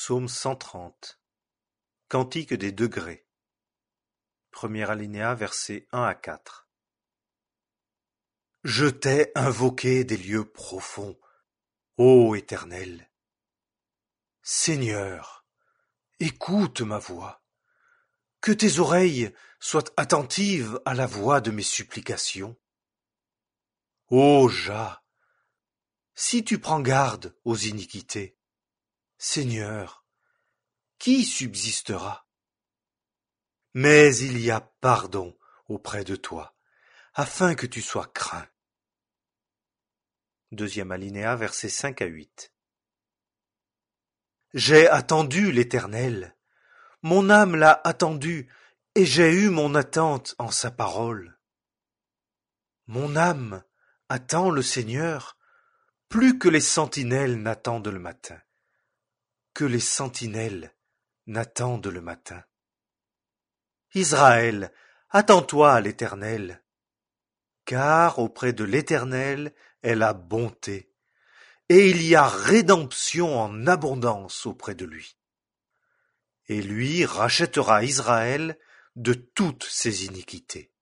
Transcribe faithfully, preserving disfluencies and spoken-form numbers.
Psaume cent trente. Cantique des degrés. Premier alinéa, versets un à quatre. Je t'ai invoqué des lieux profonds, ô Éternel. Seigneur, écoute ma voix. Que tes oreilles soient attentives à la voix de mes supplications. Ô Jah, si tu prends garde aux iniquités, Seigneur, qui subsistera? Mais il y a pardon auprès de toi, afin que tu sois craint. Deuxième alinéa, versets cinq à huit. J'ai attendu l'Éternel, mon âme l'a attendu, et j'ai eu mon attente en sa parole. Mon âme attend le Seigneur, plus que les sentinelles n'attendent le matin, que les sentinelles n'attendent le matin. Israël, attends-toi à l'Éternel, car auprès de l'Éternel est la bonté, et il y a rédemption en abondance auprès de lui. Et lui rachètera Israël de toutes ses iniquités.